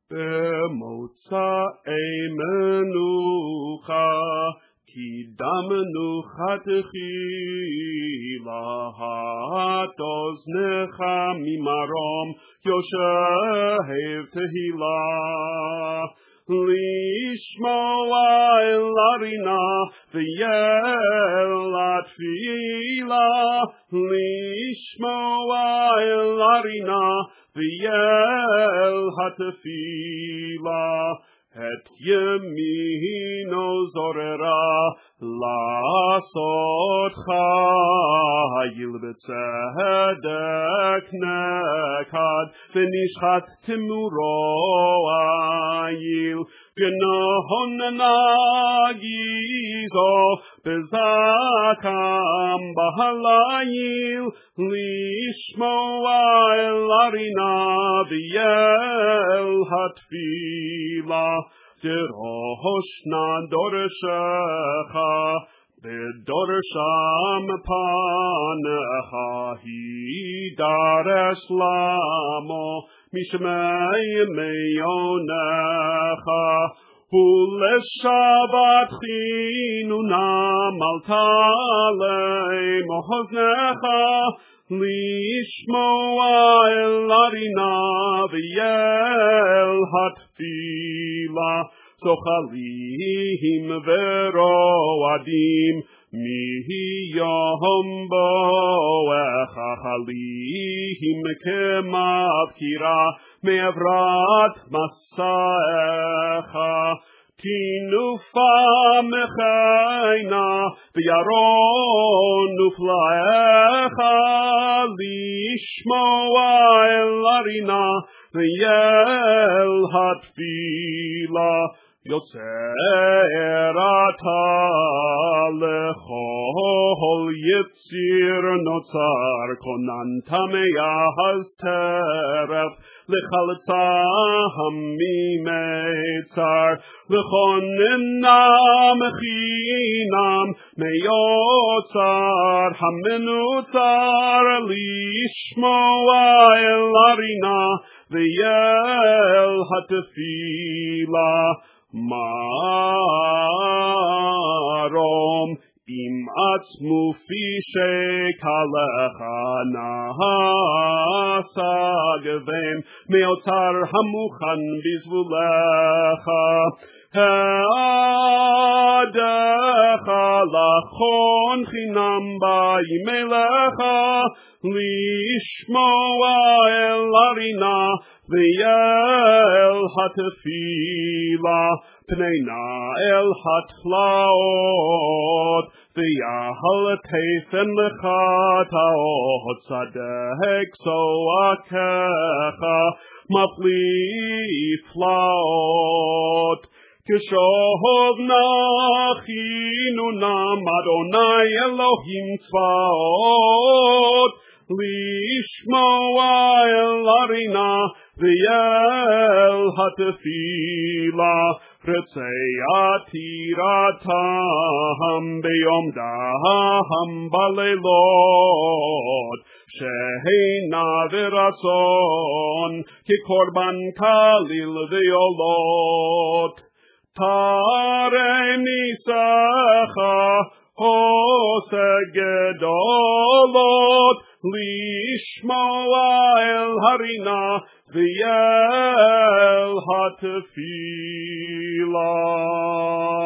במוצאי מנוחה, כי דם מנוחת תחילה, הט אוזנך ממרום יושב תהילה. לשמוע אל הרינה ואל התפילה, לשמוע אל הרינה ואל התפילה. את ימינו זוררה לעשות חיל בצדק נקד, ונשחט תמורו איל. גנהון נגיזו בזעקם בהליל, לשמוע אל הרינה ואל התפילה. דרוש נא דורשך בדורשם פניך, הידרש למו משמי מיונך. ולשבת חינונם אל תעלה מאוזנך, לשמוע אל הרינה ואל התפילה. זוחלים ורועדים מיום בואך, חלים כמבקירה מעברת מסעך. תנופה מחיינה וירון ופלאיך, לשמוע אל הרינה ואל התפילה. יוצר אתה לכל יציר נוצר, כוננת מאז טרף לחלצם ממצר, לכוננם חינם מיוצר המנוצר. לשמוע אל הרינה ואל התפילה. מרום אם עצמו פישקלך, נעשה גבם מאוצר המוכן בזבולך. העדך לכון חינם בימי לך, לשמוע אל הרינה ואל התפילה. פנינה אל התלאות ויהלתיכם לחטאות, צדק צועקך מפליא פלאות. כשוב נחינונם אדוני אלוהים צבאות, לשמוע אל הרינה ואל התפילה. רצי עתירתם ביום דם בלילות, שהינה ורצון כקורבן כליל ויולות. תראה ניסך עושה גדולות, לשמוע אל הרינה ואל התפילה.